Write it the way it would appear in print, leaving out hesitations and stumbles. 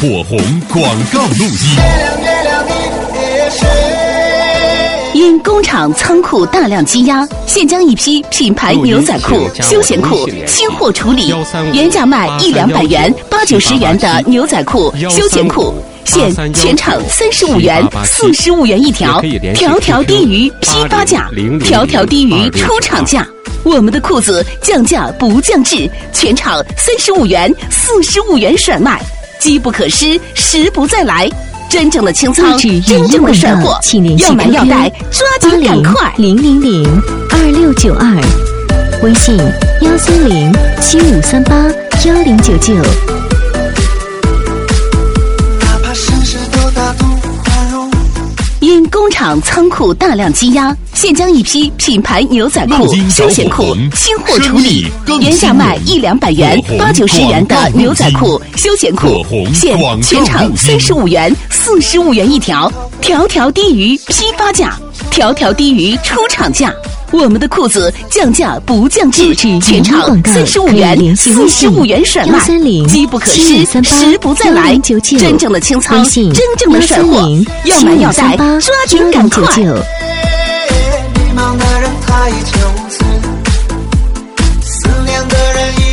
火红广告录音。 因工厂仓库大量积压，现将一批品牌牛仔裤、休闲裤清货处理，原价卖100-200元、8、9、10元的牛仔裤、休闲裤，现全场35元、45元一条，条条低于批发价，条条低于出厂价。我们的裤子降价不降质，全场35元、45元甩卖，机不可失，时不再来。真正的清仓，真正的甩货，要买要带，抓紧赶快 ！0002692，微信13075381099。 因工厂仓库大量积压，现将一批品牌牛仔裤、休闲裤清货处理，原价卖100-200元、8、9、10元的牛仔裤、休闲裤，现全场35元、45元一条，条条低于批发价，条条低于出厂价。我们的裤子降价不降质，全场35元、45元甩卖，机不可失，时不再来。真正的清仓，真正的甩货，要买要带，抓紧赶快！ 迷茫的人他已就此，思念的人